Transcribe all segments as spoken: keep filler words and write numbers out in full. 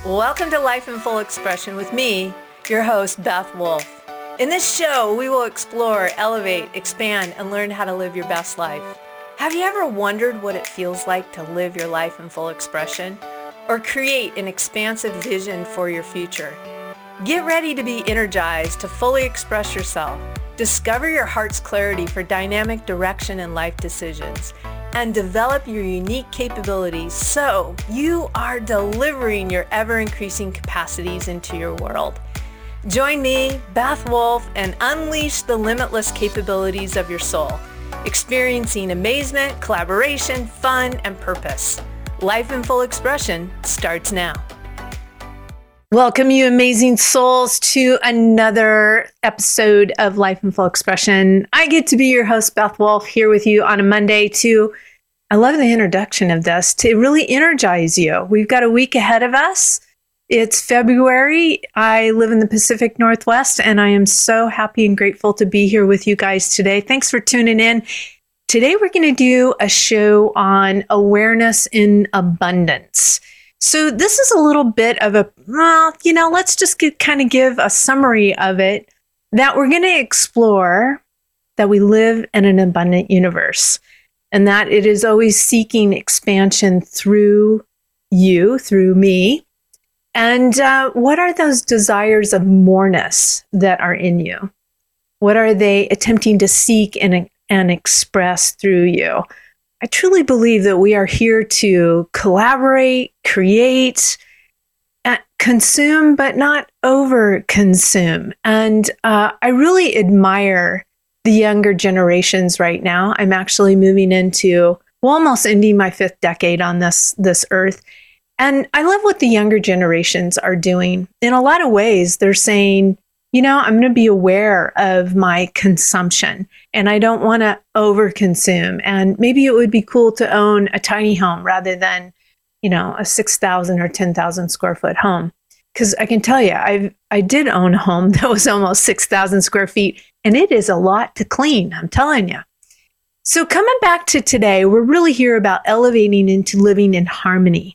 Welcome to Life in Full Expression with me, your host, Beth Wolf. In this show, we will explore, elevate, expand, and learn how to live your best life. Have you ever wondered what it feels like to live your life in full expression or create an expansive vision for your future? Get ready to be energized to fully express yourself, discover your heart's clarity for dynamic direction in life decisions, and develop your unique capabilities so you are delivering your ever-increasing capacities into your world. Join me, Beth Wolf, and unleash the limitless capabilities of your soul, experiencing amazement, collaboration, fun, and purpose. Life in Full Expression starts now. Welcome, you amazing souls, to another episode of Life in Full Expression. I get to be your host, Beth Wolf, here with you on a Monday to, I love the introduction of this, to really energize you. We've got a week ahead of us. It's February. I live in the Pacific Northwest, and I am so happy and grateful to be here with you guys today. Thanks for tuning in. Today, we're going to do a show on awareness in abundance. So this is a little bit of a, well, you know, let's just get, kind of give a summary of it, that we're going to explore that we live in an abundant universe and that it is always seeking expansion through you, through me. And uh, what are those desires of moreness that are in you? What are they attempting to seek and, and express through you? I truly believe that we are here to collaborate, create, uh, consume, but not over-consume. And uh, I really admire the younger generations right now. I'm actually moving into, well, almost ending my fifth decade on this, this earth. And I love what the younger generations are doing. In a lot of ways, they're saying, you know, I'm going to be aware of my consumption and I don't want to overconsume. And maybe it would be cool to own a tiny home rather than, you know, a six thousand or ten thousand square foot home. Because I can tell you, I I did own a home that was almost six thousand square feet, and it is a lot to clean, I'm telling you. So coming back to today, we're really here about elevating into living in harmony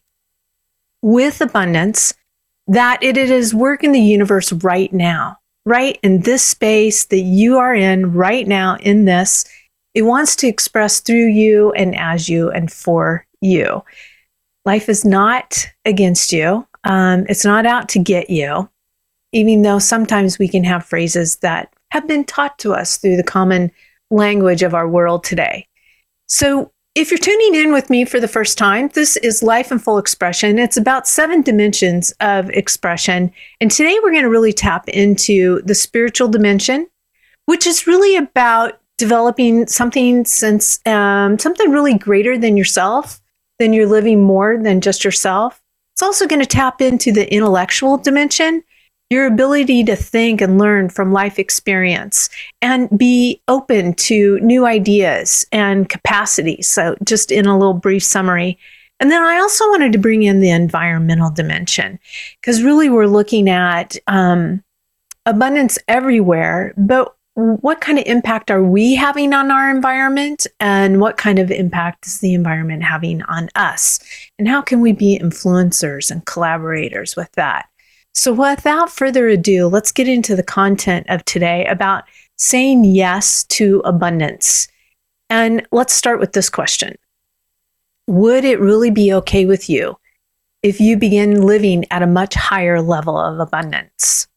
with abundance, that it is work in the universe right now. Right in this space that you are in right now in this, it wants to express through you and as you and for you. Life is not against you. Um, it's not out to get you, even though sometimes we can have phrases that have been taught to us through the common language of our world today. So if you're tuning in with me for the first time, this is Life in Full Expression. It's about seven dimensions of expression. And today we're going to really tap into the spiritual dimension, which is really about developing something since um, something really greater than yourself, than you're living more than just yourself. It's also going to tap into the intellectual dimension, your ability to think and learn from life experience and be open to new ideas and capacities. So just in a little brief summary. And then I also wanted to bring in the environmental dimension, because really we're looking at um, abundance everywhere, but what kind of impact are we having on our environment, and what kind of impact is the environment having on us? And how can we be influencers and collaborators with that? So without further ado, let's get into the content of today about saying yes to abundance. And let's start with this question. Would it really be okay with you if you begin living at a much higher level of abundance?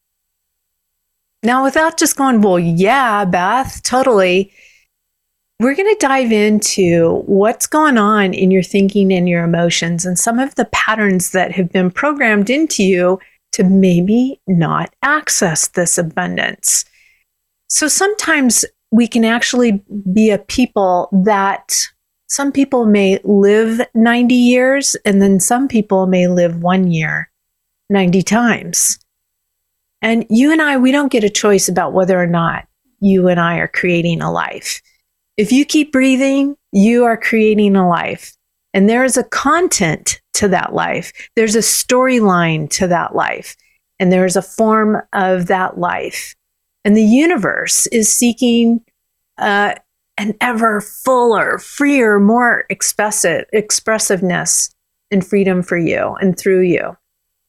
Now, without just going, well, yeah, Beth, totally, we're going to dive into what's going on in your thinking and your emotions and some of the patterns that have been programmed into you to maybe not access this abundance. So sometimes we can actually be a people that some people may live ninety years, and then some people may live one year ninety times. And you and I, we don't get a choice about whether or not you and I are creating a life. If you keep breathing, you are creating a life. And there is a content to that life. There's a storyline to that life. And there is a form of that life. And the universe is seeking uh, an ever fuller, freer, more expressive expressiveness and freedom for you and through you.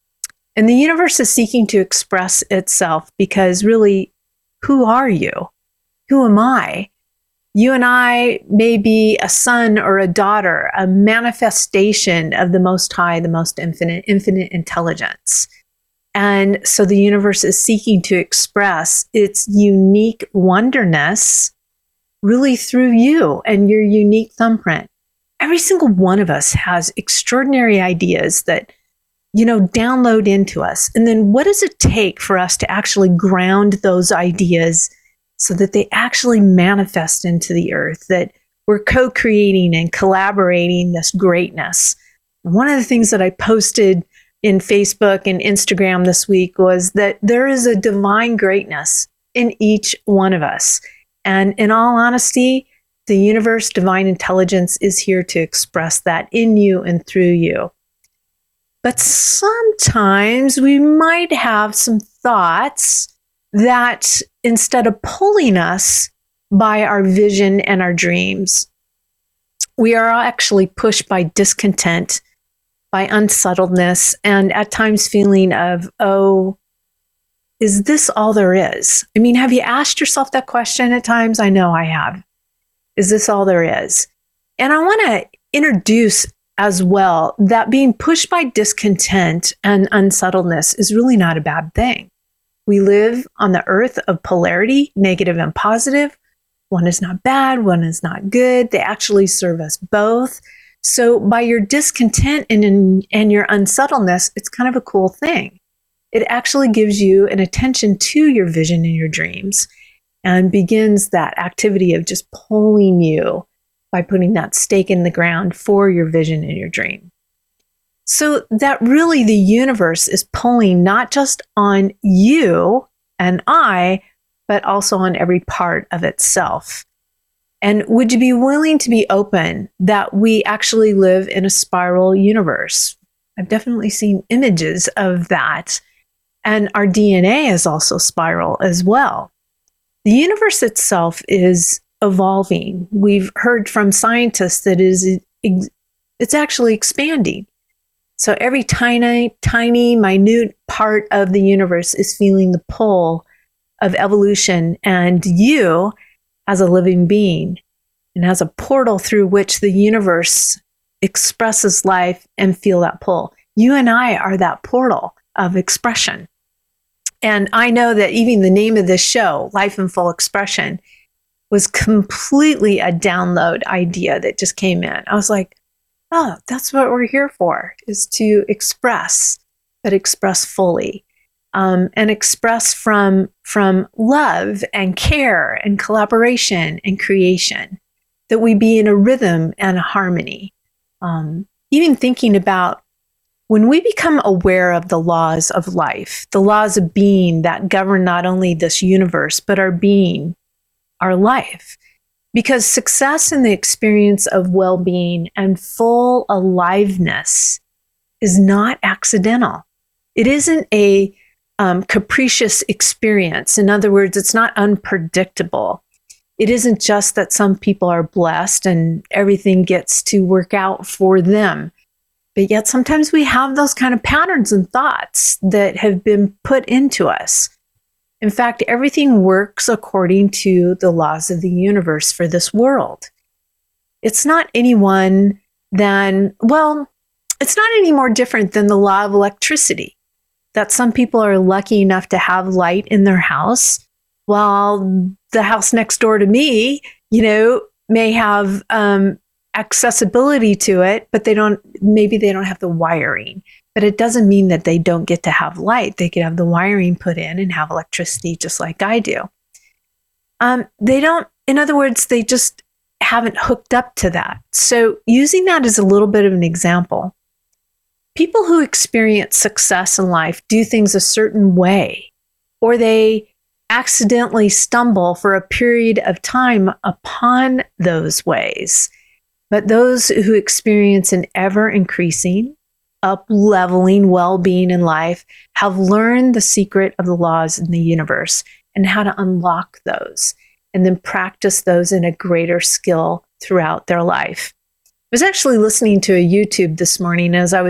And the universe is seeking to express itself because really, who are you? Who am I? You and I may be a son or a daughter, a manifestation of the Most High, the most infinite, infinite intelligence. And so the universe is seeking to express its unique wonderness really through you and your unique thumbprint. Every single one of us has extraordinary ideas that, you know, download into us. And then what does it take for us to actually ground those ideas so that they actually manifest into the earth, that we're co-creating and collaborating this greatness? And one of the things that I posted in Facebook and Instagram this week was that there is a divine greatness in each one of us. And in all honesty, the universe, divine intelligence, is here to express that in you and through you. But sometimes we might have some thoughts that, instead of pulling us by our vision and our dreams, we are actually pushed by discontent, by unsettledness, and at times feeling of, oh, is this all there is? I mean, have you asked yourself that question at times? I know I have. Is this all there is? And I want to introduce as well that being pushed by discontent and unsettledness is really not a bad thing. We live on the earth of polarity, negative and positive. One is not bad, one is not good. They actually serve us both. So by your discontent and, and your unsettledness, it's kind of a cool thing. It actually gives you an attention to your vision and your dreams and begins that activity of just pulling you by putting that stake in the ground for your vision and your dream. So that really the universe is pulling not just on you and I, but also on every part of itself. And would you be willing to be open that we actually live in a spiral universe? I've definitely seen images of that. And our D N A is also spiral as well. The universe itself is evolving. We've heard from scientists that it is it's actually expanding. So every tiny, tiny, minute part of the universe is feeling the pull of evolution, and you, as a living being, and as a portal through which the universe expresses life and feel that pull. You and I are that portal of expression. And I know that even the name of this show, Life in Full Expression, was completely a download idea that just came in. I was like, oh, that's what we're here for, is to express, but express fully. Um, and express from, from love and care and collaboration and creation, that we be in a rhythm and a harmony. Um, even thinking about when we become aware of the laws of life, the laws of being that govern not only this universe, but our being, our life. Because success in the experience of well-being and full aliveness is not accidental. It isn't a um, capricious experience. In other words, it's not unpredictable. It isn't just that some people are blessed and everything gets to work out for them. But yet sometimes we have those kind of patterns and thoughts that have been put into us. In fact, everything works according to the laws of the universe for this world. It's not any one than, well, it's not any more different than the law of electricity, that some people are lucky enough to have light in their house, while the house next door to me, you know, may have um, accessibility to it, but they don't, maybe they don't have the wiring. But it doesn't mean that they don't get to have light. They could have the wiring put in and have electricity just like I do. Um, they don't, in other words, they just haven't hooked up to that. So using that as a little bit of an example, people who experience success in life do things a certain way, or they accidentally stumble for a period of time upon those ways. But those who experience an ever-increasing, up-leveling well-being in life have learned the secret of the laws in the universe and how to unlock those, and then practice those in a greater skill throughout their life. I was actually listening to a YouTube this morning as I was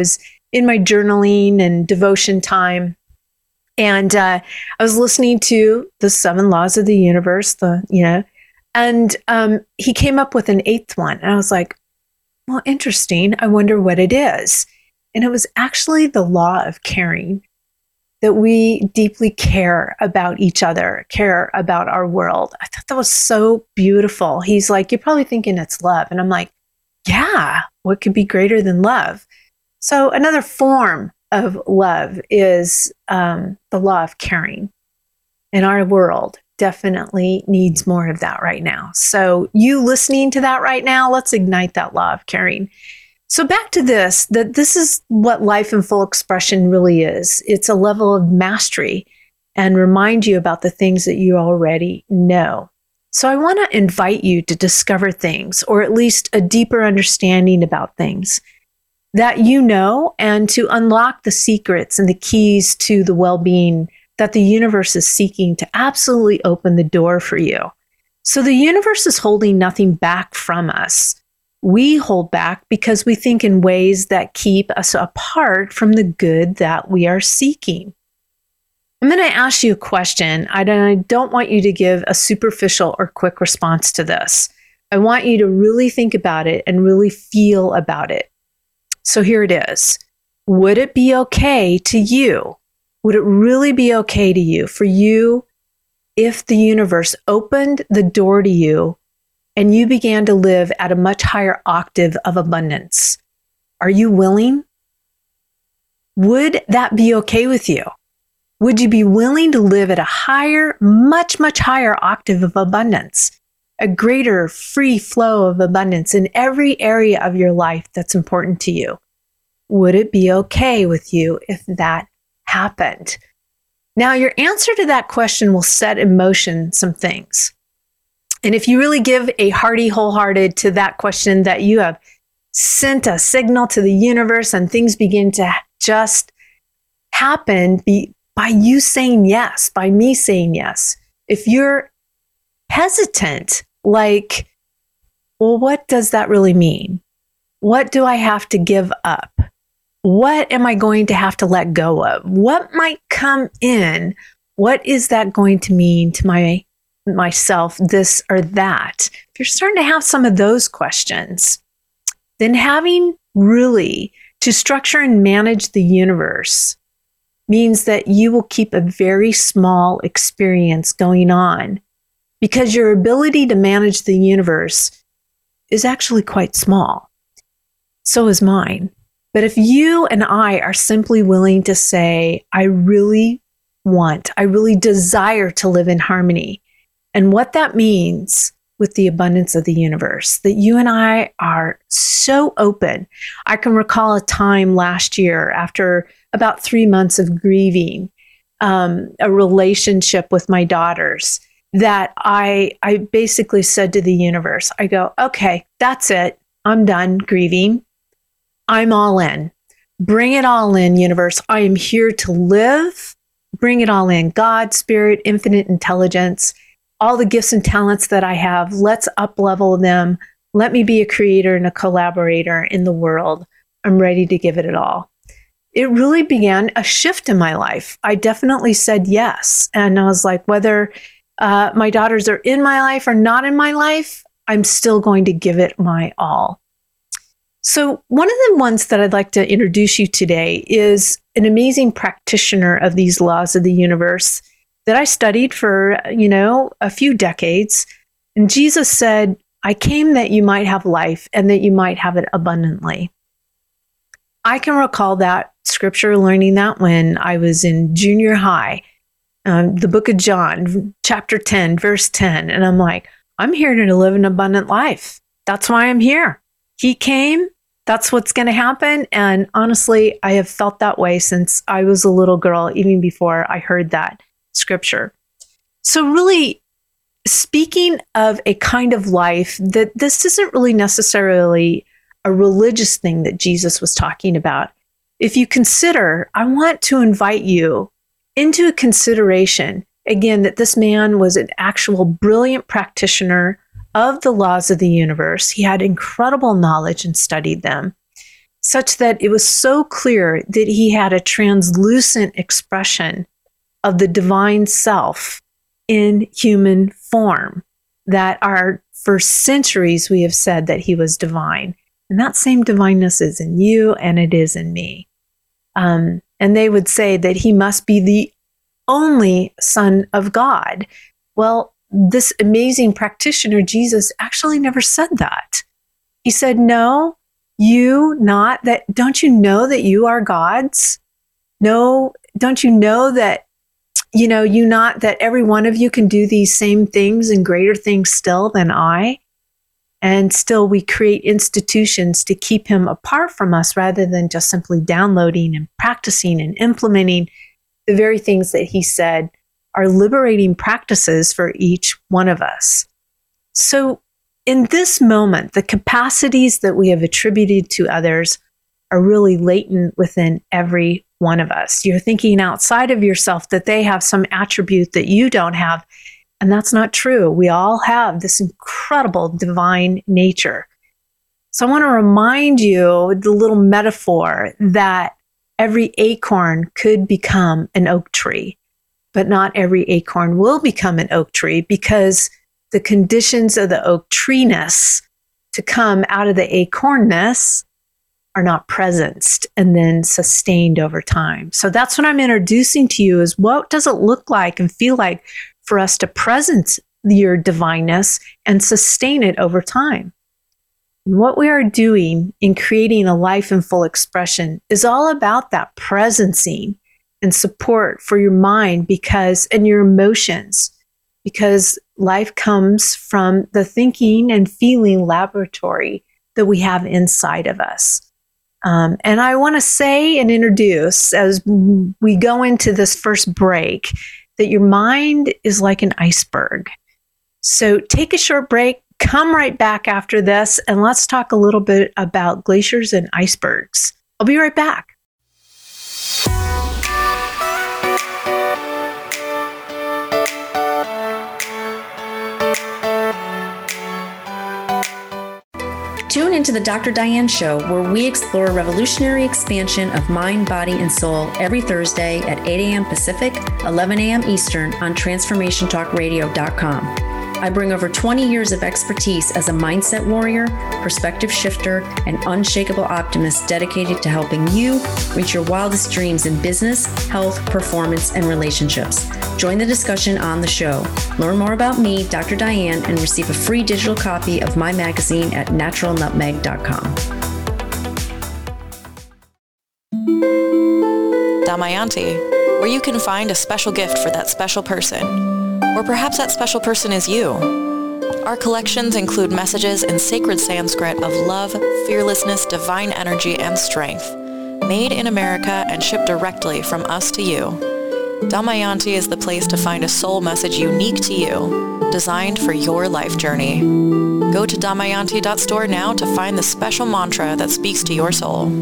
in my journaling and devotion time. And uh, I was listening to the seven laws of the universe, the, you know, and um, he came up with an eighth one. And I was like, well, interesting. I wonder what it is. And it was actually the law of caring, that we deeply care about each other, care about our world. I thought that was so beautiful. He's like, you're probably thinking it's love. And I'm like, yeah, what could be greater than love? So another form of love is um, the law of caring. And our world definitely needs more of that right now. So you listening to that right now, let's ignite that law of caring. So back to this, that this is what life in full expression really is. It's a level of mastery and remind you about the things that you already know. So I want to invite you to discover things, or at least a deeper understanding about things that you know, and to unlock the secrets and the keys to the well-being that the universe is seeking to absolutely open the door for you. So the universe is holding nothing back from us. We hold back because we think in ways that keep us apart from the good that we are seeking. I'm going to ask you a question. I don't want you to give a superficial or quick response to this. I want you to really think about it and really feel about it. So here it is. Would it be okay to you? Would it really be okay to you, for you, if the universe opened the door to you and you began to live at a much higher octave of abundance? Are you willing? Would that be okay with you? Would you be willing to live at a higher, much, much higher octave of abundance? A greater free flow of abundance in every area of your life that's important to you? Would it be okay with you if that happened? Now, your answer to that question will set in motion some things. And if you really give a hearty, wholehearted to that question, that you have sent a signal to the universe and things begin to just happen be, by you saying yes, by me saying yes. If you're hesitant, like, well, what does that really mean? What do I have to give up? What am I going to have to let go of? What might come in? What is that going to mean to my myself, this or that? If you're starting to have some of those questions, then having really to structure and manage the universe means that you will keep a very small experience going on, because your ability to manage the universe is actually quite small. So is mine. But if you and I are simply willing to say, I really want, I really desire to live in harmony, and what that means with the abundance of the universe, that you and I are so open. I can recall a time last year after about three months of grieving um, a relationship with my daughters, that I, I basically said to the universe, I go, okay, that's it. I'm done grieving. I'm all in. Bring it all in, universe. I am here to live. Bring it all in. God, spirit, infinite intelligence, all the gifts and talents that I have, let's up-level them. Let me be a creator and a collaborator in the world. I'm ready to give it it all. It really began a shift in my life. I definitely said yes. And I was like, whether uh, my daughters are in my life or not in my life, I'm still going to give it my all. So one of the ones that I'd like to introduce you today is an amazing practitioner of these laws of the universe that I studied for, you know, a few decades. And Jesus said, I came that you might have life and that you might have it abundantly. I can recall that scripture, learning that when I was in junior high, um, the book of John, chapter ten, verse ten. And I'm like, I'm here to live an abundant life. That's why I'm here. He came. That's what's going to happen. And honestly, I have felt that way since I was a little girl, even before I heard that scripture. So really, speaking of a kind of life, that this isn't really necessarily a religious thing that Jesus was talking about. If you consider, I want to invite you into a consideration, again, that this man was an actual brilliant practitioner of the laws of the universe. He had incredible knowledge and studied them. such that it was so clear that he had a translucent expression of the divine self in human form, that are, for centuries, we have said that he was divine. And that same divineness is in you and it is in me. Um, and they would say that he must be the only Son of God. Well, this amazing practitioner, Jesus, actually never said that. He said, no, you not that, don't you know that you are God's? No, don't you know that, you know, you not that every one of you can do these same things and greater things still than I? And still we create institutions to keep him apart from us rather than just simply downloading and practicing and implementing the very things that he said are liberating practices for each one of us. So in this moment, the capacities that we have attributed to others are really latent within every one of us. You're thinking outside of yourself that they have some attribute that you don't have. And that's not true. We all have this incredible divine nature. So I want to remind you the little metaphor that every acorn could become an oak tree, but not every acorn will become an oak tree, because the conditions of the oak tree-ness to come out of the acornness are not presenced and then sustained over time. So that's what I'm introducing to you, is what does it look like and feel like for us to presence your divineness and sustain it over time. And what we are doing in creating a life in full expression is all about that presencing and support for your mind, because, and your emotions, because life comes from the thinking and feeling laboratory that we have inside of us. Um, and I want to say and introduce, as we go into this first break, that your mind is like an iceberg. So take a short break, come right back after this, and let's talk a little bit about glaciers and icebergs. I'll be right back. Tune into the Doctor Diane Show, where we explore revolutionary expansion of mind, body, and soul every Thursday at eight a.m. Pacific, eleven a.m. Eastern on transformation talk radio dot com. I bring over twenty years of expertise as a mindset warrior, perspective shifter, and unshakable optimist dedicated to helping you reach your wildest dreams in business, health, performance, and relationships. Join the discussion on the show. Learn more about me, Doctor Diane, and receive a free digital copy of my magazine at natural nutmeg dot com. Damayanti, where you can find a special gift for that special person. Or perhaps that special person is you. Our collections include messages in sacred Sanskrit of love, fearlessness, divine energy, and strength, made in America and shipped directly from us to you. Damayanti is the place to find a soul message unique to you, designed for your life journey. Go to damayanti dot store now to find the special mantra that speaks to your soul.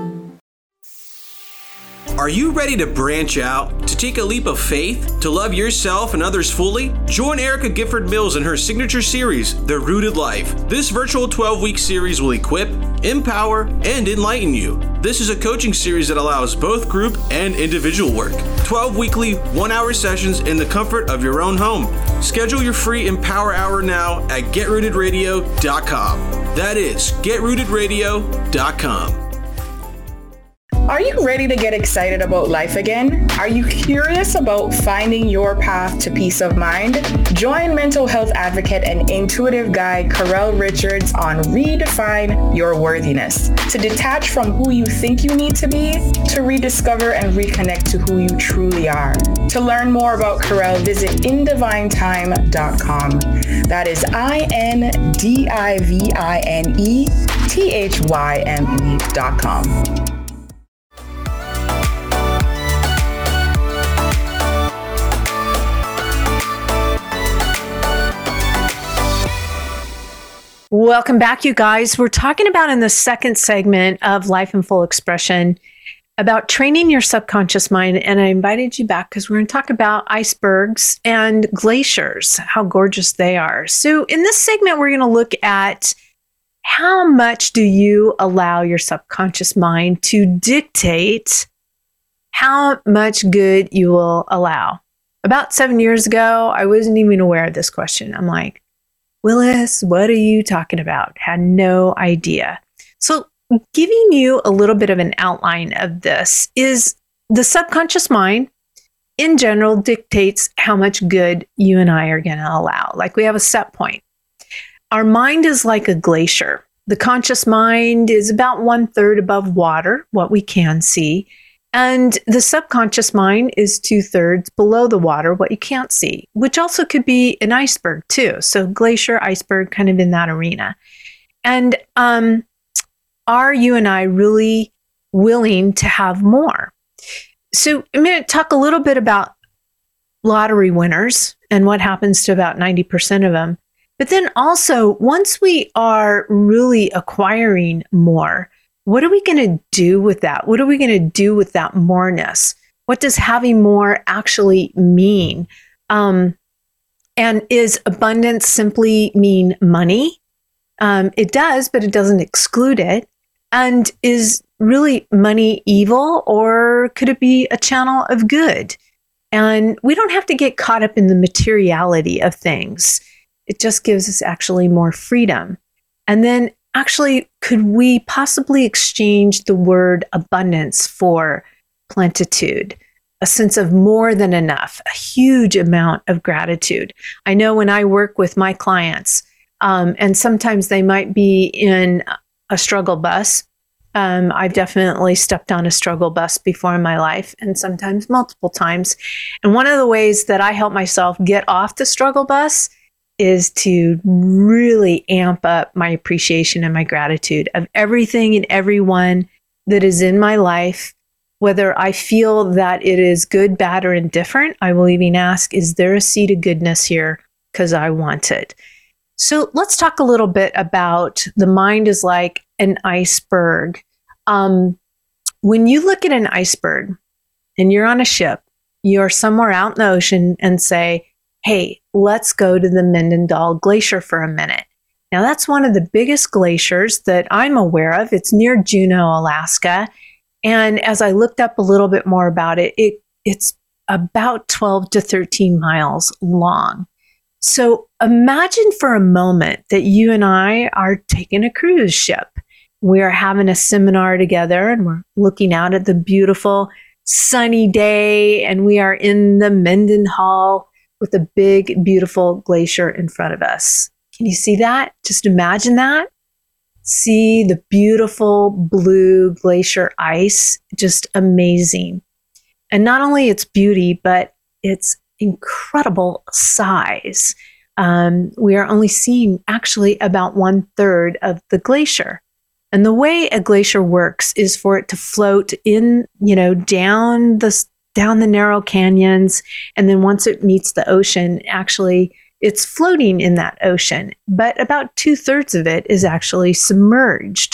Are you ready to branch out, to take a leap of faith, to love yourself and others fully? Join Erica Gifford Mills in her signature series, The Rooted Life. This virtual twelve-week series will equip, empower, and enlighten you. This is a coaching series that allows both group and individual work. twelve weekly, one-hour sessions in the comfort of your own home. Schedule your free Empower Hour now at get rooted radio dot com. That is get rooted radio dot com. Are you ready to get excited about life again? Are you curious about finding your path to peace of mind? Join mental health advocate and intuitive guide Carell Richards on Redefine Your Worthiness, to detach from who you think you need to be, to rediscover and reconnect to who you truly are. To learn more about Carell, visit in divine time dot com. That is I N D I V I N E T H Y M E dot com. Welcome back, you guys. We're talking about in the second segment of Life in Full Expression about training your subconscious mind. And I invited you back because we're going to talk about icebergs and glaciers, how gorgeous they are. So in this segment, we're going to look at how much do you allow your subconscious mind to dictate how much good you will allow? About seven years ago, I wasn't even aware of this question. I'm like, Willis, what are you talking about? Had no idea. So giving you a little bit of an outline of this is the subconscious mind in general dictates how much good you and I are going to allow. Like we have a set point. Our mind is like a glacier. The conscious mind is about one third above water, what we can see. And the subconscious mind is two thirds below the water, what you can't see, which also could be an iceberg too. So glacier, iceberg, kind of in that arena. And um, are you and I really willing to have more? So I'm going to talk a little bit about lottery winners and what happens to about ninety percent of them. But then also, once we are really acquiring more, what are we going to do with that? What are we going to do with that moreness? What does having more actually mean? Um, and is abundance simply mean money? Um, it does, but it doesn't exclude it. And is really money evil, or could it be a channel of good? And we don't have to get caught up in the materiality of things. It just gives us actually more freedom. And then actually, could we possibly exchange the word abundance for plenitude, a sense of more than enough, a huge amount of gratitude? I know when I work with my clients, um, and sometimes they might be in a struggle bus. Um, I've definitely stepped on a struggle bus before in my life, and sometimes multiple times. And one of the ways that I help myself get off the struggle bus is to really amp up my appreciation and my gratitude of everything and everyone that is in my life. Whether I feel that it is good, bad, or indifferent, I will even ask, is there a seed of goodness here? Because I want it. So let's talk a little bit about the mind is like an iceberg. Um, when you look at an iceberg and you're on a ship, you're somewhere out in the ocean and say, hey, let's go to the Mendenhall Glacier for a minute. Now, that's one of the biggest glaciers that I'm aware of. It's near Juneau, Alaska. And as I looked up a little bit more about it, it it's about twelve to thirteen miles long. So imagine for a moment that you and I are taking a cruise ship. We are having a seminar together and we're looking out at the beautiful sunny day, and we are in the Mendenhall with a big, beautiful glacier in front of us. Can you see that? Just imagine that. See the beautiful blue glacier ice, just amazing. And not only its beauty, but its incredible size. Um, we are only seeing actually about one third of the glacier. And the way a glacier works is for it to float in, you know, down the down the narrow canyons. And then once it meets the ocean, actually, it's floating in that ocean. But about two thirds of it is actually submerged.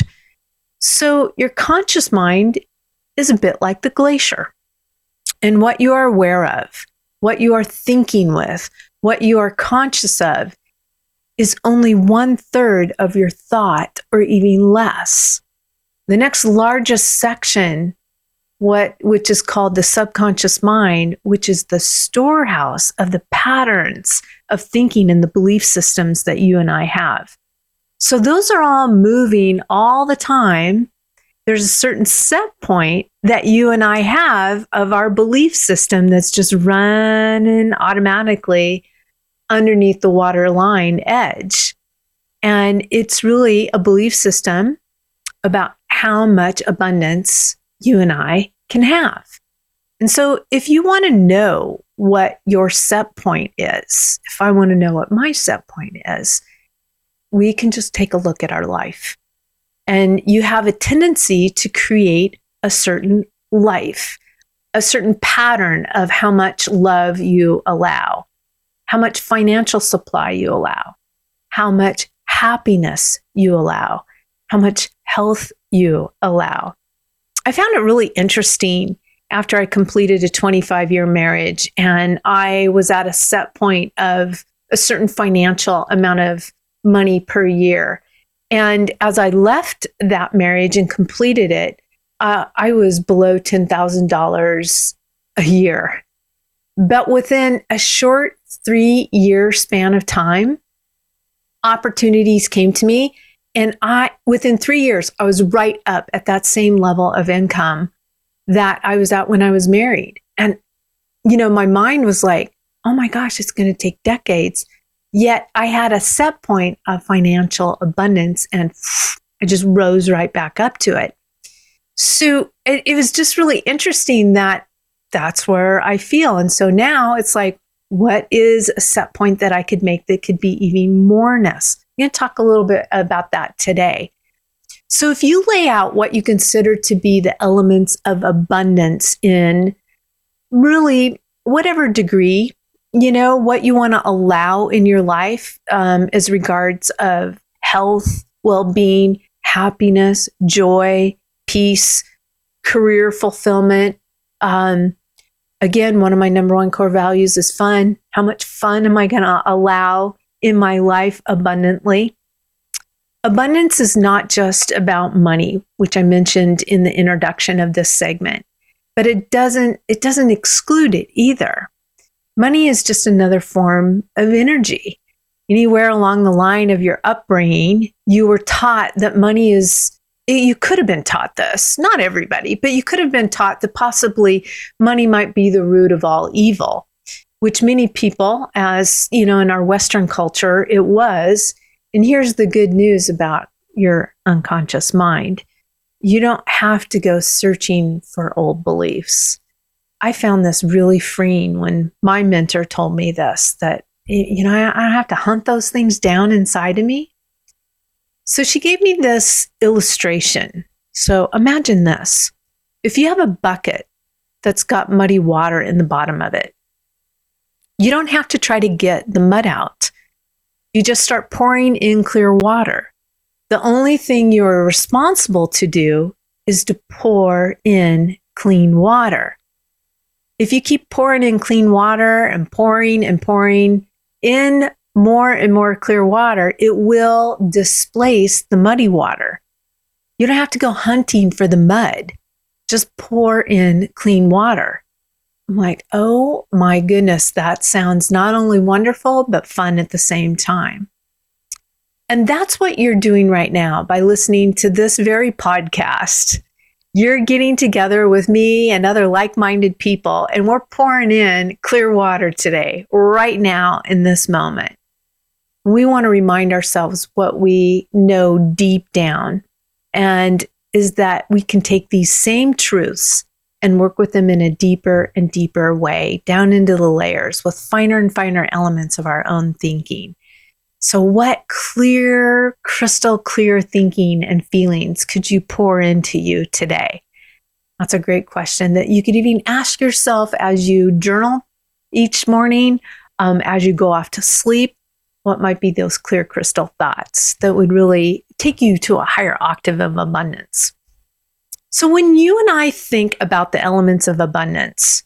So your conscious mind is a bit like the glacier. And what you are aware of, what you are thinking with, what you are conscious of is only one third of your thought, or even less. The next largest section, what which is called the subconscious mind, which is the storehouse of the patterns of thinking and the belief systems that you and I have. So those are all moving all the time. There's a certain set point that you and I have of our belief system that's just running automatically underneath the waterline edge. And it's really a belief system about how much abundance you and I can have. And so if you want to know what your set point is, if I want to know what my set point is, we can just take a look at our life. And you have a tendency to create a certain life, a certain pattern of how much love you allow, how much financial supply you allow, how much happiness you allow, how much health you allow. I found it really interesting after I completed a twenty-five year marriage and I was at a set point of a certain financial amount of money per year. And as I left that marriage and completed it, uh, I was below ten thousand dollars a year. But within a short three-year span of time, opportunities came to me. And I, within three years, I was right up at that same level of income that I was at when I was married. And, you know, my mind was like, oh my gosh, it's going to take decades. Yet I had a set point of financial abundance and I just rose right back up to it. So it, it was just really interesting that that's where I feel. And so now it's like, what is a set point that I could make that could be even more ness? I'm going to talk a little bit about that today. So if you lay out what you consider to be the elements of abundance in really whatever degree, you know, what you want to allow in your life um, as regards of health, well-being, happiness, joy, peace, career fulfillment. Um, again, one of my number one core values is fun. How much fun am I going to allow in my life abundantly? Abundance is not just about money, which I mentioned in the introduction of this segment, but it doesn't, it doesn't exclude it either. Money is just another form of energy. Anywhere along the line of your upbringing, you were taught that money is, you could have been taught this, not everybody, but you could have been taught that possibly money might be the root of all evil, which many people, as you know, in our Western culture, it was. And here's the good news about your unconscious mind. You don't have to go searching for old beliefs. I found this really freeing when my mentor told me this, that, you know, I don't have to hunt those things down inside of me. So she gave me this illustration. So imagine this. If you have a bucket that's got muddy water in the bottom of it, you don't have to try to get the mud out. You just start pouring in clear water. The only thing you're responsible to do is to pour in clean water. If you keep pouring in clean water and pouring and pouring in more and more clear water, it will displace the muddy water. You don't have to go hunting for the mud. Just pour in clean water. I'm like, oh my goodness, that sounds not only wonderful, but fun at the same time. And that's what you're doing right now by listening to this very podcast. You're getting together with me and other like-minded people, and we're pouring in clear water today, right now in this moment. We want to remind ourselves what we know deep down, and is that we can take these same truths and work with them in a deeper and deeper way, down into the layers with finer and finer elements of our own thinking. So what clear, crystal clear thinking and feelings could you pour into you today? That's a great question that you could even ask yourself as you journal each morning, um, as you go off to sleep. What might be those clear crystal thoughts that would really take you to a higher octave of abundance? So when you and I think about the elements of abundance,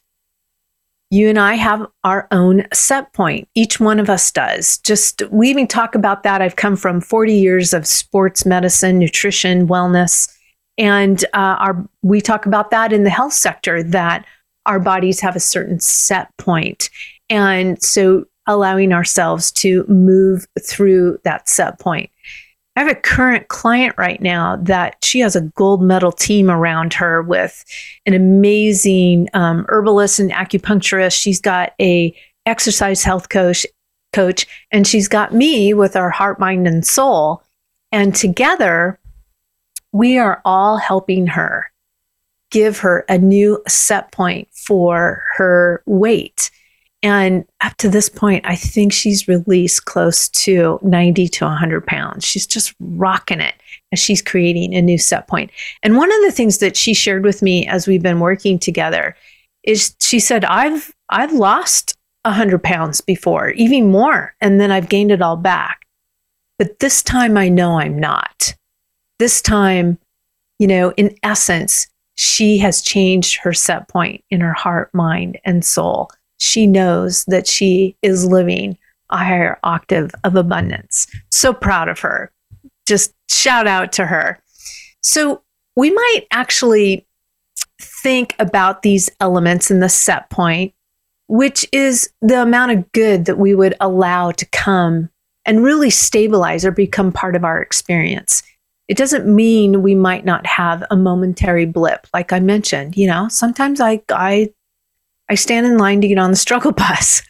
you and I have our own set point. Each one of us does. Just, we even talk about that. I've come from forty years of sports medicine, nutrition, wellness, and uh, our we talk about that in the health sector, that our bodies have a certain set point. And so allowing ourselves to move through that set point. I have a current client right now that she has a gold medal team around her with an amazing um, herbalist and acupuncturist. She's got a exercise health coach, coach, and she's got me with our heart, mind, and soul. And together, we are all helping her give her a new set point for her weight. And up to this point, I think she's released close to ninety to one hundred pounds. She's just rocking it as she's creating a new set point. And one of the things that she shared with me as we've been working together is she said, I've, I've lost one hundred pounds before, even more, and then I've gained it all back. But this time I know I'm not. This time, you know, in essence, she has changed her set point in her heart, mind, and soul. She knows that she is living a higher octave of abundance. So proud of her. Just Shout out to her. So we might actually think about these elements in the set point, which is the amount of good that we would allow to come and really stabilize or become part of our experience. It doesn't mean we might not have a momentary blip. Like I mentioned, you know, sometimes I, I, I stand in line to get on the struggle bus,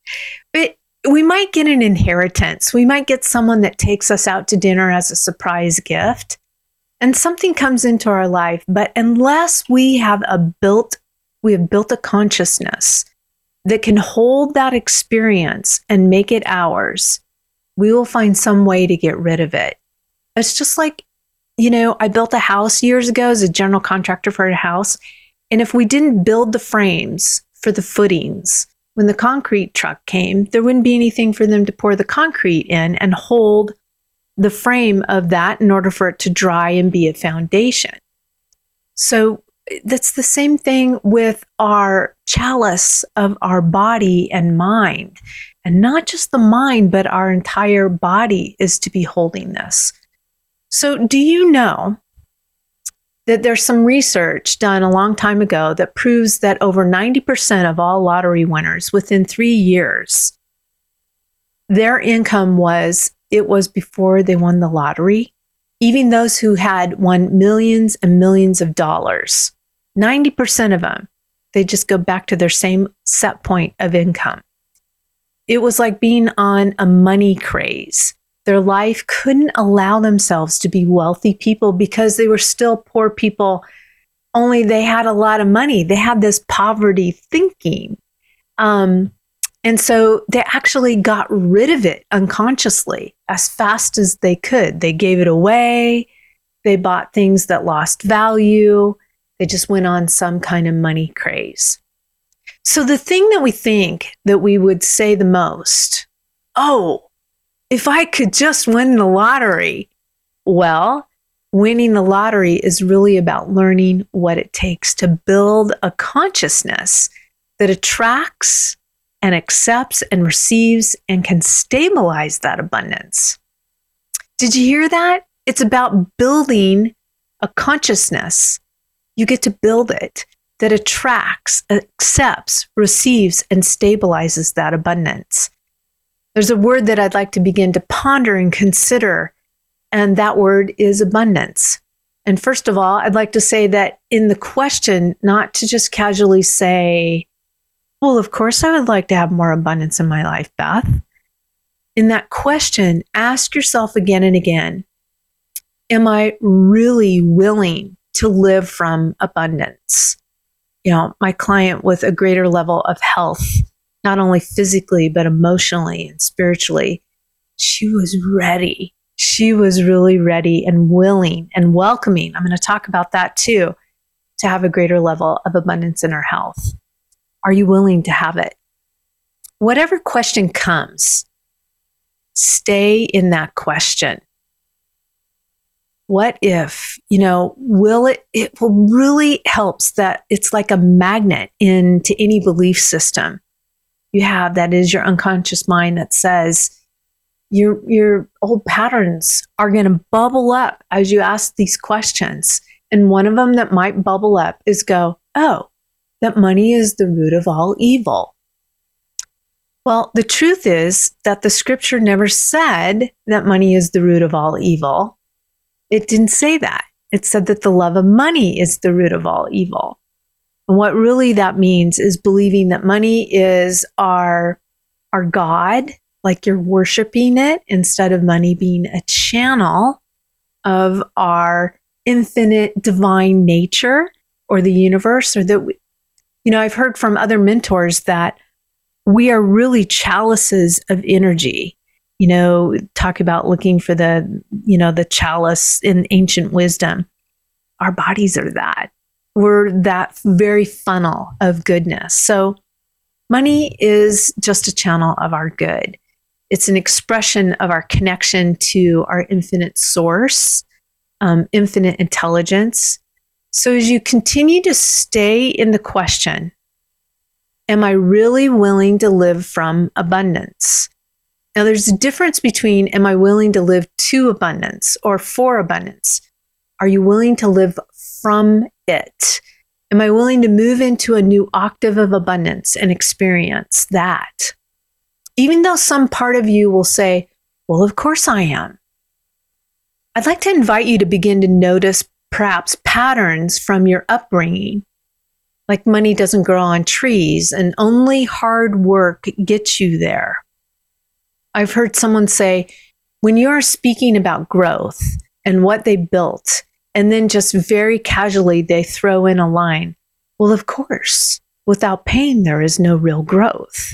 but we might get an inheritance. We might get someone that takes us out to dinner as a surprise gift, and something comes into our life. But unless we have a built, we have built a consciousness that can hold that experience and make it ours, we will find some way to get rid of it. It's just like, you know, I built a house years ago as a general contractor for a house. And if we didn't build the frames for the footings, when the concrete truck came, there wouldn't be anything for them to pour the concrete in and hold the frame of that in order for it to dry and be a foundation. So that's the same thing with our chalice of our body and mind. And not just the mind, but our entire body is to be holding this. So do you know that there's some research done a long time ago that proves that over ninety percent of all lottery winners within three years, their income was, it was before they won the lottery. Even those who had won millions and millions of dollars, ninety percent of them, they just go back to their same set point of income. It was like being on a money craze. Their life couldn't allow themselves to be wealthy people because they were still poor people, only they had a lot of money. They had this poverty thinking. Um, and so they actually got rid of it unconsciously as fast as they could. They gave it away. They bought things that lost value. They just went on some kind of money craze. So the thing that we think that we would say the most, oh, if I could just win the lottery. Well, winning the lottery is really about learning what it takes to build a consciousness that attracts and accepts and receives and can stabilize that abundance. Did you hear that? It's about building a consciousness. You get to build it that attracts, accepts, receives, and stabilizes that abundance. There's a word that I'd like to begin to ponder and consider, and that word is abundance. And first of all, I'd like to say that in the question, not to just casually say, well, of course, I would like to have more abundance in my life, Beth. In that question, ask yourself again and again, am I really willing to live from abundance? You know, my client with a greater level of health, not only physically, but emotionally and spiritually, she was ready. She was really ready and willing and welcoming. I'm going to talk about that too, to have a greater level of abundance in her health. Are you willing to have it? Whatever question comes, stay in that question. What if, you know, will it, it will really helps that it's like a magnet into any belief system you have that is your unconscious mind that says your, your old patterns are going to bubble up as you ask these questions. And one of them that might bubble up is go, oh, that money is the root of all evil. Well, the truth is that the scripture never said that money is the root of all evil. It didn't say that. It said that the love of money is the root of all evil. And what really that means is believing that money is our, our God, like you're worshiping it, instead of money being a channel of our infinite divine nature or the universe. Or that, we, you know, I've heard from other mentors that we are really chalices of energy. You know, talk about looking for the, you know, the chalice in ancient wisdom. Our bodies are that. We're that very funnel of goodness. So money is just a channel of our good. It's an expression of our connection to our infinite source, um, infinite intelligence. So as you continue to stay in the question, am I really willing to live from abundance? Now, there's a difference between, am I willing to live to abundance or for abundance? Are you willing to live from it? Am I willing to move into a new octave of abundance and experience that? Even though some part of you will say, well, of course I am. I'd like to invite you to begin to notice perhaps patterns from your upbringing. Like money doesn't grow on trees and only hard work gets you there. I've heard someone say, when you're speaking about growth and what they built, and then just very casually they throw in a line, well, of course, without pain, there is no real growth.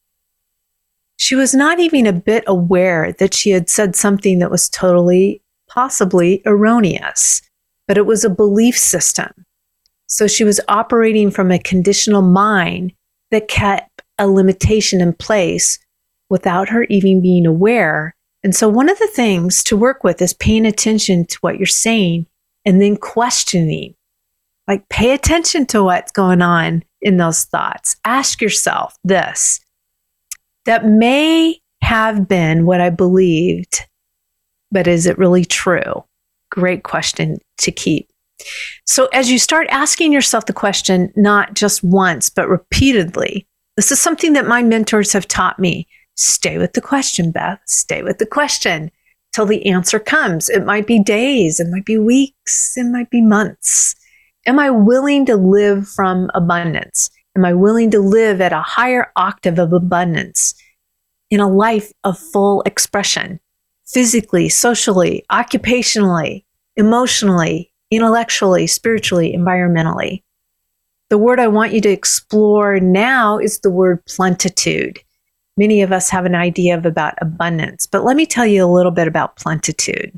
She was not even a bit aware that she had said something that was totally, possibly erroneous, but it was a belief system. So she was operating from a conditional mind that kept a limitation in place without her even being aware. And so one of the things to work with is paying attention to what you're saying and then questioning. Like, pay attention to what's going on in those thoughts. Ask yourself this: that may have been what I believed, but is it really true? Great question to keep. So as you start asking yourself the question, not just once, but repeatedly, this is something that my mentors have taught me. Stay with the question, Beth. Stay with the question till the answer comes. It might be days, it might be weeks, it might be months. Am I willing to live from abundance? Am I willing to live at a higher octave of abundance in a life of full expression, physically, socially, occupationally, emotionally, intellectually, spiritually, environmentally? The word I want you to explore now is the word plentitude. Many of us have an idea of about abundance, but let me tell you a little bit about plentitude,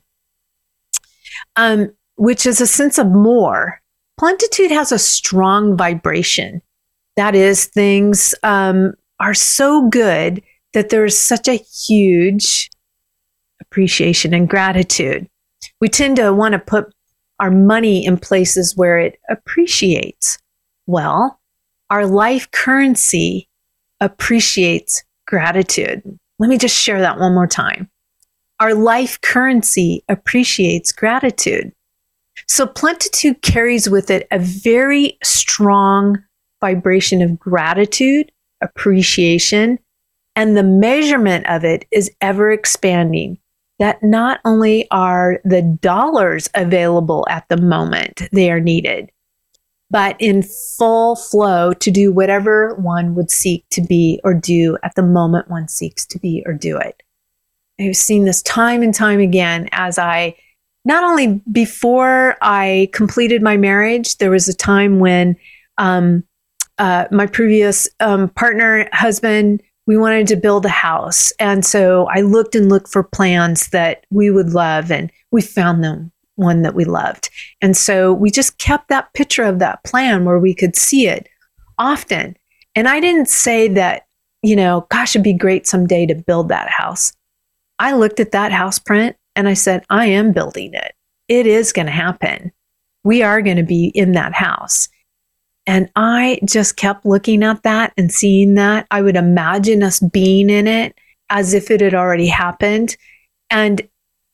um, which is a sense of more. Plentitude has a strong vibration. That is, things um, are so good that there is such a huge appreciation and gratitude. We tend to want to put our money in places where it appreciates. Well, our life currency appreciates gratitude. Let me just share that one more time. Our life currency appreciates gratitude. So plentitude carries with it a very strong vibration of gratitude, appreciation, and the measurement of it is ever expanding. That not only are the dollars available at the moment they are needed, but in full flow to do whatever one would seek to be or do at the moment one seeks to be or do it. I've seen this time and time again as I, not only before I completed my marriage, there was a time when um, uh, my previous um, partner, husband, we wanted to build a house. And so I looked and looked for plans that we would love, and we found them. One that we loved. And so we just kept that picture of that plan where we could see it often. And I didn't say that, you know, gosh, it'd be great someday to build that house. I looked at that house print and I said, I am building it. It is going to happen. We are going to be in that house. And I just kept looking at that and seeing that. I would imagine us being in it as if it had already happened. And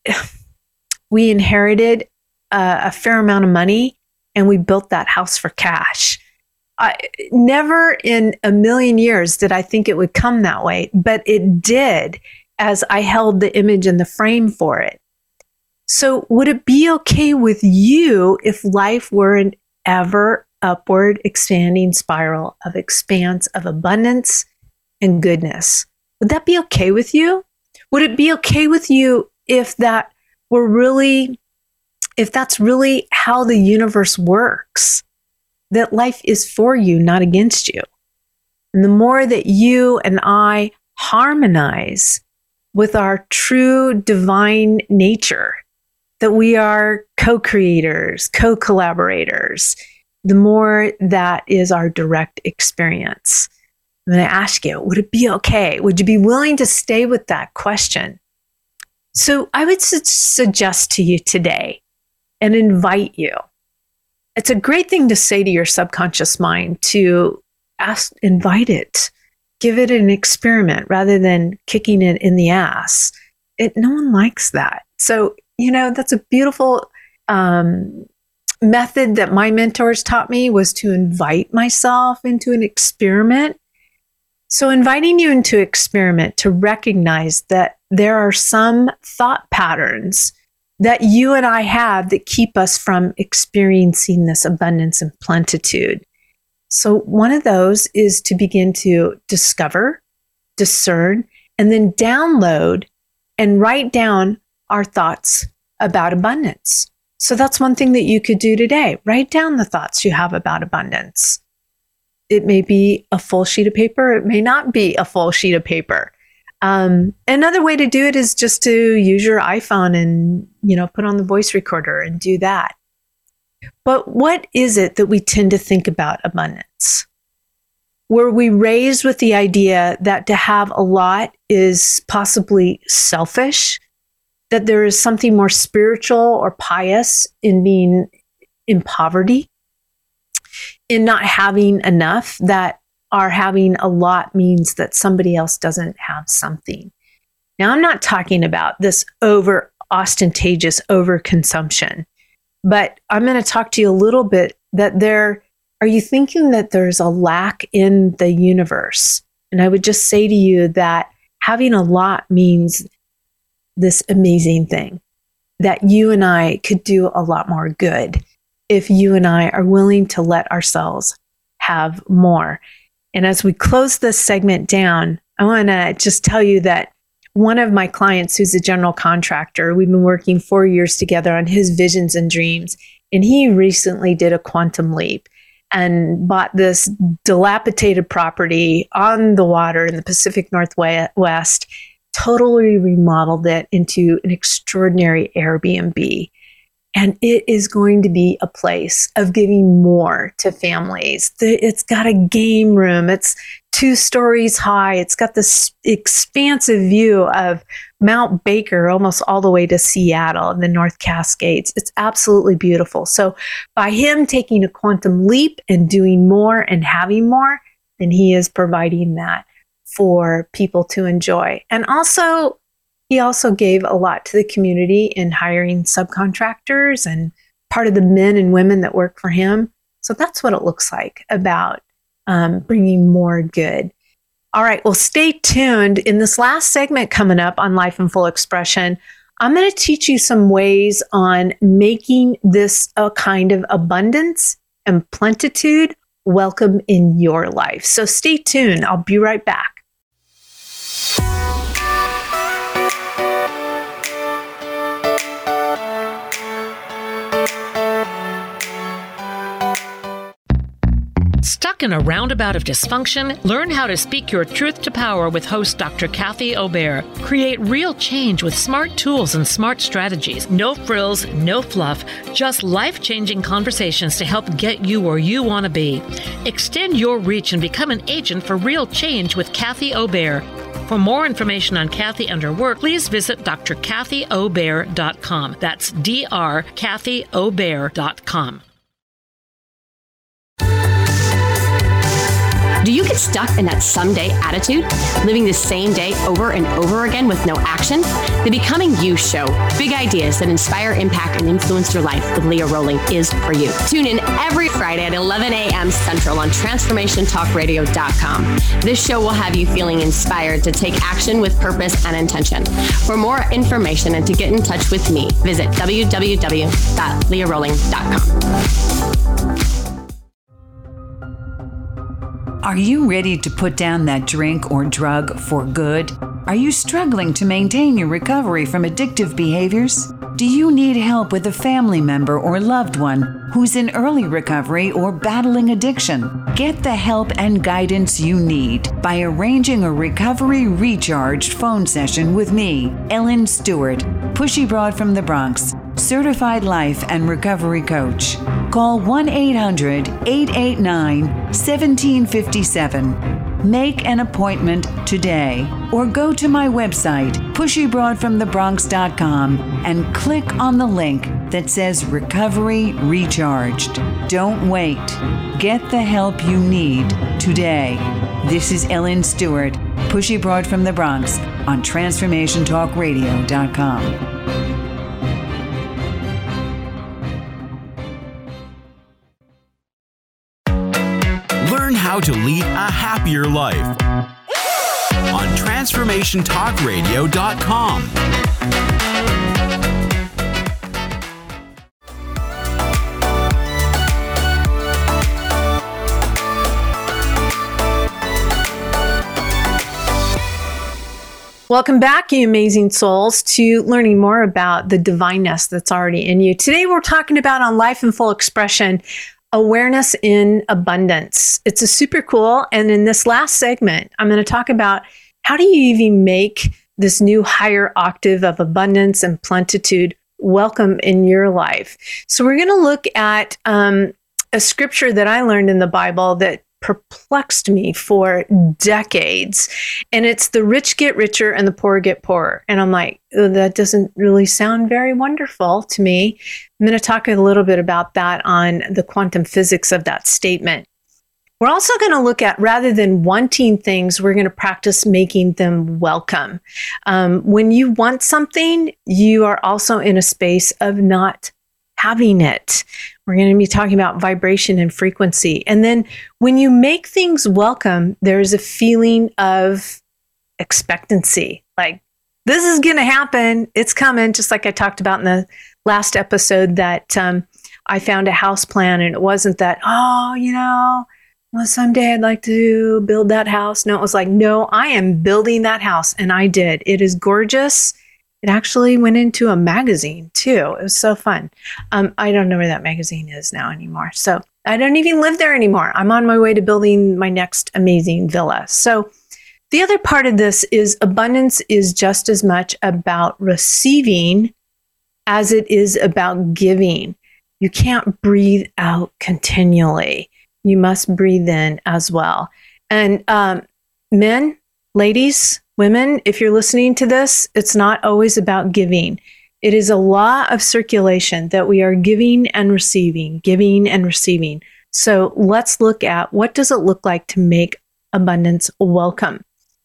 we inherited uh, a fair amount of money, and we built that house for cash. I, never in a million years did I think it would come that way, but it did as I held the image and the frame for it. So would it be okay with you if life were an ever upward expanding spiral of expanse of abundance and goodness? Would that be okay with you? Would it be okay with you if that We're really, if that's really how the universe works, that life is for you, not against you? And the more that you and I harmonize with our true divine nature, that we are co-creators, co-collaborators, the more that is our direct experience. I'm going to ask you, would it be okay? Would you be willing to stay with that question? So I would su- suggest to you today and invite you. It's a great thing to say to your subconscious mind, to ask, invite it give it an experiment rather than kicking it in the ass. It, no one likes that. So, you know, that's a beautiful um, method that my mentors taught me, was to invite myself into an experiment. So inviting you into experiment to recognize that there are some thought patterns that you and I have that keep us from experiencing this abundance and plenitude. So one of those is to begin to discover, discern, and then download and write down our thoughts about abundance. So that's one thing that you could do today. Write down the thoughts you have about abundance. It may be a full sheet of paper. It may not be a full sheet of paper. Um, another way to do it is just to use your iPhone and, you know, put on the voice recorder and do that. But what is it that we tend to think about abundance? Were we raised with the idea that to have a lot is possibly selfish, that there is something more spiritual or pious in being in poverty, in not having enough, that our having a lot means that somebody else doesn't have something? Now, I'm not talking about this over ostentatious overconsumption, but I'm going to talk to you a little bit that there, are you thinking that there's a lack in the universe? And I would just say to you that having a lot means this amazing thing, that you and I could do a lot more good if you and I are willing to let ourselves have more. And as we close this segment down, I want to just tell you that one of my clients, who's a general contractor, we've been working four years together on his visions and dreams. And he recently did a quantum leap and bought this dilapidated property on the water in the Pacific Northwest, totally remodeled it into an extraordinary Airbnb. And it is going to be a place of giving more to families. It's got a game room. It's two stories high. It's got this expansive view of Mount Baker, almost all the way to Seattle and the North Cascades. It's absolutely beautiful. So by him taking a quantum leap and doing more and having more, then he is providing that for people to enjoy. And also, he also gave a lot to the community in hiring subcontractors and part of the men and women that work for him. So that's what it looks like about um, bringing more good. All right, well, stay tuned. In this last segment coming up on Life in Full Expression, I'm going to teach you some ways on making this a kind of abundance and plenitude welcome in your life. So stay tuned. I'll be right back. Stuck in a roundabout of dysfunction? Learn how to speak your truth to power with host Doctor Kathy Obear. Create real change with smart tools and smart strategies. No frills, no fluff, just life-changing conversations to help get you where you want to be. Extend your reach and become an agent for real change with Kathy Obear. For more information on Kathy and her work, please visit d r kathy obear dot com. That's D R kathy obear dot com. Do you get stuck in that someday attitude, living the same day over and over again with no action? The Becoming You Show, big ideas that inspire, impact, and influence your life with Leah Rowling is for you. Tune in every Friday at eleven a.m. Central on transformation talk radio dot com. This show will have you feeling inspired to take action with purpose and intention. For more information and to get in touch with me, visit w w w dot leah rowling dot com. Are you ready to put down that drink or drug for good? Are you struggling to maintain your recovery from addictive behaviors? Do you need help with a family member or loved one who's in early recovery or battling addiction? Get the help and guidance you need by arranging a recovery recharged phone session with me, Ellen Stewart, Pushy Broad from the Bronx, certified life and recovery coach. Call one eight hundred eight eight nine one seven five seven. Make an appointment today or go to my website, pushy broad from the bronx dot com, and click on the link that says Recovery Recharged. Don't wait. Get the help you need today. This is Ellen Stewart, Pushy Broad from the Bronx, on transformation talk radio dot com. Learn how to lead a happier life on transformation talk radio dot com. Welcome back, you amazing souls, to learning more about the divineness that's already in you. Today we're talking about on Life in Full Expression, awareness in abundance. It's a super cool. And in this last segment, I'm going to talk about how do you even make this new higher octave of abundance and plenitude welcome in your life. So we're going to look at um, a scripture that I learned in the Bible that perplexed me for decades. And it's the rich get richer and the poor get poorer. And I'm like, oh, that doesn't really sound very wonderful to me. I'm going to talk a little bit about that on the quantum physics of that statement. We're also going to look at, rather than wanting things, we're going to practice making them welcome. Um, when you want something, you are also in a space of not having it. We're going to be talking about vibration and frequency. And then when you make things welcome, there's a feeling of expectancy. Like, this is going to happen. It's coming. Just like I talked about in the last episode that um, I found a house plan, and it wasn't that, oh, you know, well, someday I'd like to build that house. No, it was like, no, I am building that house. And I did. It is gorgeous. It actually went into a magazine too. It was so fun. Um, I don't know where that magazine is now anymore. So I don't even live there anymore. I'm on my way to building my next amazing villa. So the other part of this is abundance is just as much about receiving as it is about giving. You can't breathe out continually. You must breathe in as well. And um, men, ladies, women, if you're listening to this, it's not always about giving. It is a law of circulation that we are giving and receiving, giving and receiving. So let's look at, what does it look like to make abundance welcome?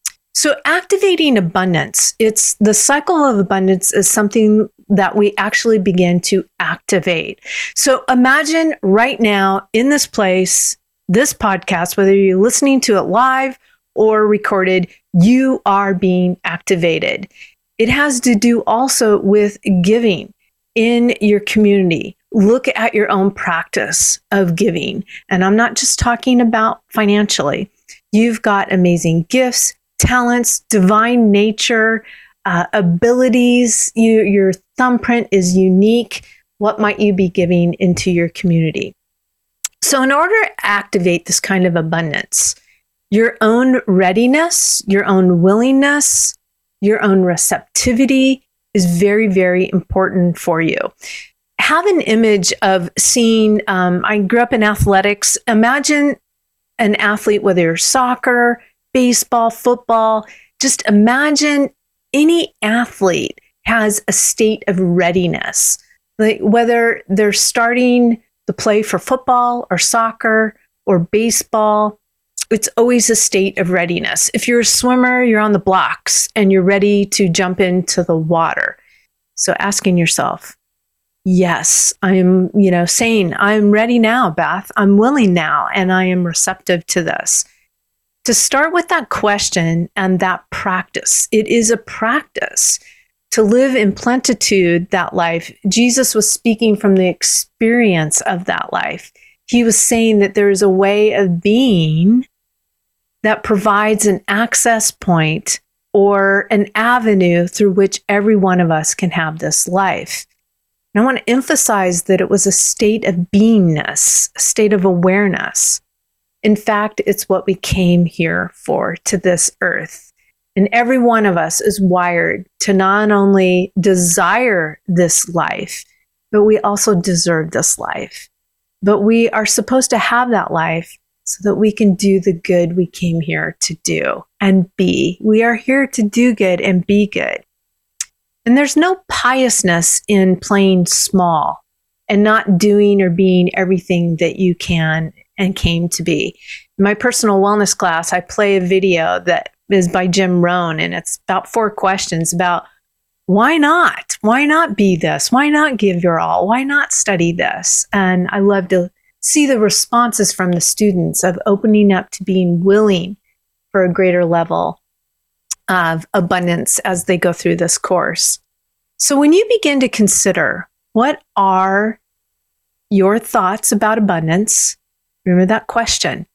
So activating abundance, it's the cycle of abundance is something that we actually begin to activate. So imagine right now in this place, this podcast, whether you're listening to it live or recorded, you are being activated. It has to do also with giving in your community. Look at your own practice of giving. And I'm not just talking about financially. You've got amazing gifts, talents, divine nature, uh, abilities. You, your thumbprint is unique. What might you be giving into your community? So in order to activate this kind of abundance, your own readiness, your own willingness, your own receptivity is very, very important for you. Have an image of seeing, um, I grew up in athletics. Imagine an athlete, whether you're soccer, baseball, football, just imagine any athlete has a state of readiness. Like whether they're starting the play for football or soccer or baseball, it's always a state of readiness. If you're a swimmer, you're on the blocks and you're ready to jump into the water. So asking yourself, yes, I'm, you know, saying, I'm ready now, Beth. I'm willing now, and I am receptive to this. To start with that question and that practice, it is a practice to live in plenitude, that life. Jesus was speaking from the experience of that life. He was saying that there is a way of being that provides an access point or an avenue through which every one of us can have this life. And I want to emphasize that it was a state of beingness, a state of awareness. In fact, it's what we came here for, to this earth. And every one of us is wired to not only desire this life, but we also deserve this life. But we are supposed to have that life so that we can do the good we came here to do and be. We are here to do good and be good. And there's no piousness in playing small and not doing or being everything that you can and came to be. In my personal wellness class, I play a video that is by Jim Rohn, and it's about four questions about why not? Why not be this? Why not give your all? Why not study this? And I love to see the responses from the students of opening up to being willing for a greater level of abundance as they go through this course. So when you begin to consider what are your thoughts about abundance, remember that question.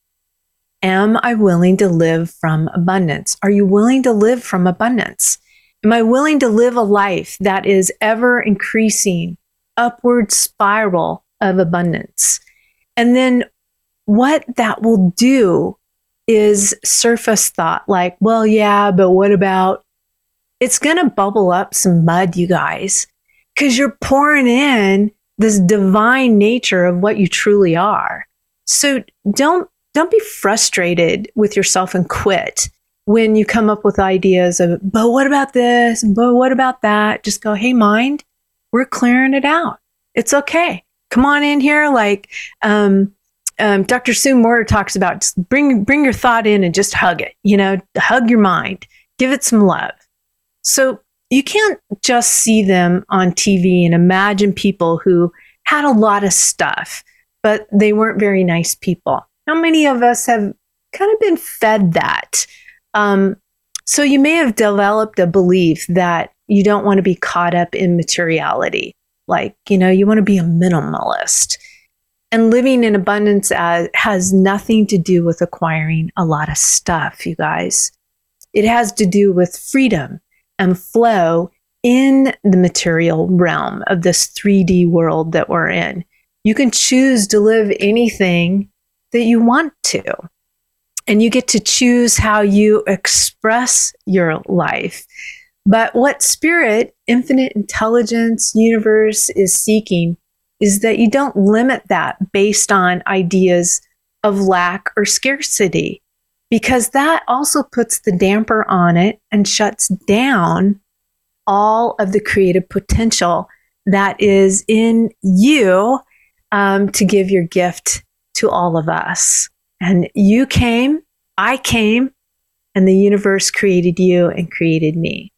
Am I willing to live from abundance? Are you willing to live from abundance? Am I willing to live a life that is ever increasing, upward spiral of abundance? And then what that will do is surface thought like, well, yeah, but what about? It's going to bubble up some mud, you guys, because you're pouring in this divine nature of what you truly are. So don't don't be frustrated with yourself and quit when you come up with ideas of, but what about this? But what about that? Just go, hey, mind, we're clearing it out. It's okay. Come on in here. Like um, um, Doctor Sue Morter talks about, just bring, bring your thought in and just hug it, you know, hug your mind, give it some love. So you can't just see them on T V and imagine people who had a lot of stuff, but they weren't very nice people. How many of us have kind of been fed that? Um, so you may have developed a belief that you don't want to be caught up in materiality. Like, you know, you want to be a minimalist. And living in abundance as, has nothing to do with acquiring a lot of stuff, you guys. It has to do with freedom and flow in the material realm of this three D world that we're in. You can choose to live anything that you want to. And you get to choose how you express your life. But what spirit, infinite intelligence, universe is seeking is that you don't limit that based on ideas of lack or scarcity, because that also puts the damper on it and shuts down all of the creative potential that is in you um, to give your gift to all of us. And you came, I came, and the universe created you and created me.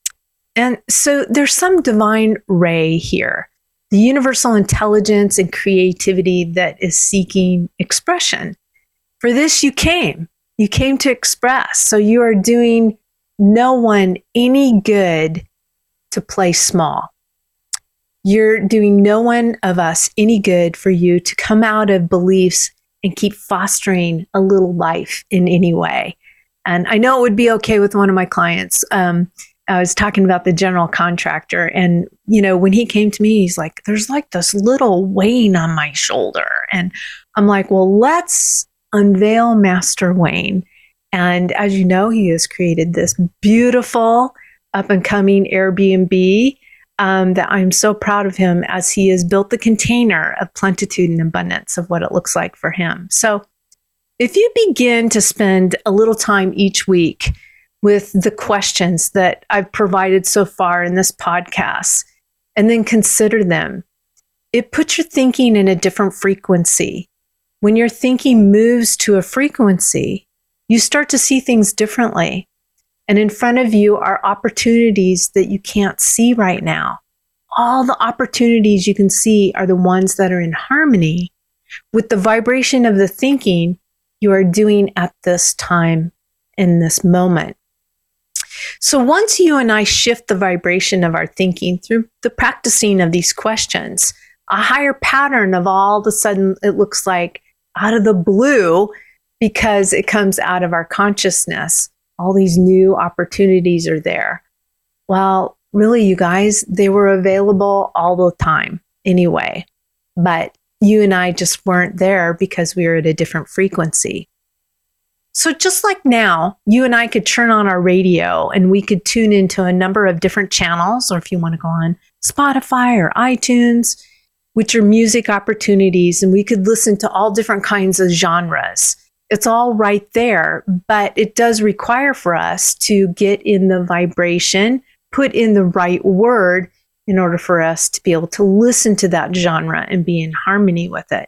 And so there's some divine ray here, the universal intelligence and creativity that is seeking expression. For this, you came. You came to express. So you are doing no one any good to play small. You're doing no one of us any good for you to come out of beliefs and keep fostering a little life in any way. And I know it would be okay with one of my clients. Um, I was talking about the general contractor, and, you know, when he came to me, he's like, there's like this little Wayne on my shoulder. And I'm like, well, let's unveil Master Wayne. And as you know, he has created this beautiful up and coming Airbnb um, that I'm so proud of him, as he has built the container of plenitude and abundance of what it looks like for him. So if you begin to spend a little time each week with the questions that I've provided so far in this podcast, and then consider them, it puts your thinking in a different frequency. When your thinking moves to a frequency, you start to see things differently. And in front of you are opportunities that you can't see right now. All the opportunities you can see are the ones that are in harmony with the vibration of the thinking you are doing at this time, in this moment. So once you and I shift the vibration of our thinking through the practicing of these questions, a higher pattern of all of a sudden, it looks like out of the blue, because it comes out of our consciousness, all these new opportunities are there. Well, really, you guys, they were available all the time anyway, but you and I just weren't there because we were at a different frequency. So just like now, you and I could turn on our radio and we could tune into a number of different channels, or if you want to go on Spotify or iTunes, which are music opportunities, and we could listen to all different kinds of genres. It's all right there, but it does require for us to get in the vibration, put in the right word in order for us to be able to listen to that genre and be in harmony with it.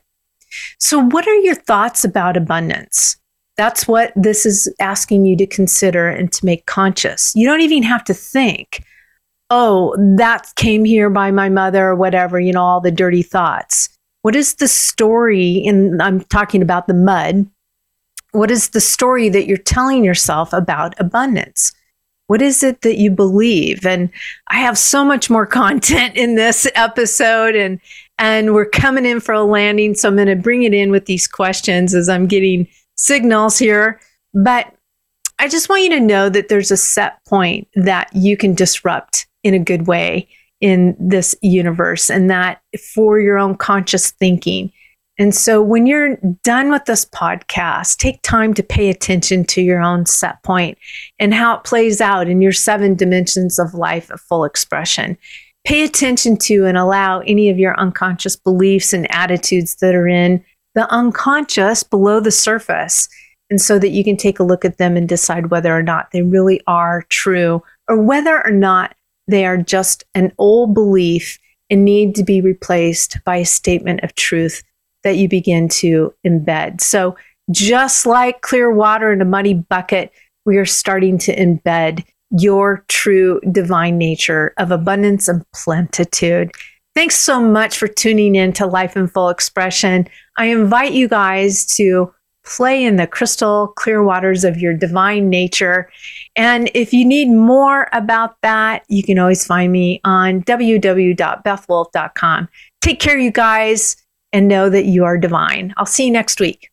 So what are your thoughts about abundance? That's what this is asking you to consider and to make conscious. You don't even have to think, oh, that came here by my mother or whatever, you know, all the dirty thoughts. What is the story, and I'm talking about the mud, what is the story that you're telling yourself about abundance? What is it that you believe? And I have so much more content in this episode, and and we're coming in for a landing. So I'm going to bring it in with these questions as I'm getting signals here. But I just want you to know that there's a set point that you can disrupt in a good way in this universe, and that for your own conscious thinking. And so when you're done with this podcast, take time to pay attention to your own set point and how it plays out in your seven dimensions of life of full expression. Pay attention to and allow any of your unconscious beliefs and attitudes that are in the unconscious below the surface, and so that you can take a look at them and decide whether or not they really are true, or whether or not they are just an old belief and need to be replaced by a statement of truth that you begin to embed. So just like clear water in a muddy bucket, we are starting to embed your true divine nature of abundance and plenitude. Thanks so much for tuning in to Life in Full Expression. I invite you guys to play in the crystal clear waters of your divine nature. And if you need more about that, you can always find me on w w w dot beth wolf dot com. Take care, you guys, and know that you are divine. I'll see you next week.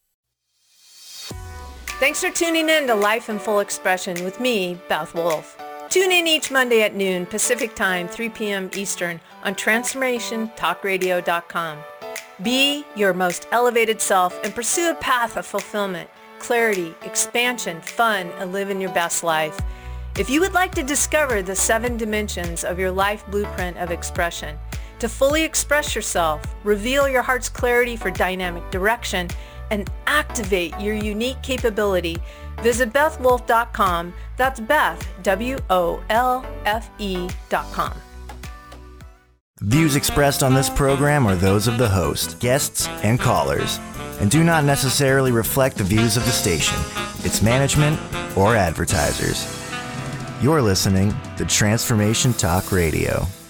Thanks for tuning in to Life in Full Expression with me, Beth Wolf. Tune in each Monday at noon Pacific Time, three p.m. Eastern on transformation talk radio dot com. Be your most elevated self and pursue a path of fulfillment, clarity, expansion, fun, and live in your best life. If you would like to discover the seven dimensions of your life blueprint of expression, to fully express yourself, reveal your heart's clarity for dynamic direction, and activate your unique capability, visit beth wolf dot com. That's Beth, W O L F E dot com. Views expressed on this program are those of the host, guests, and callers, and do not necessarily reflect the views of the station, its management, or advertisers. You're listening to Transformation Talk Radio.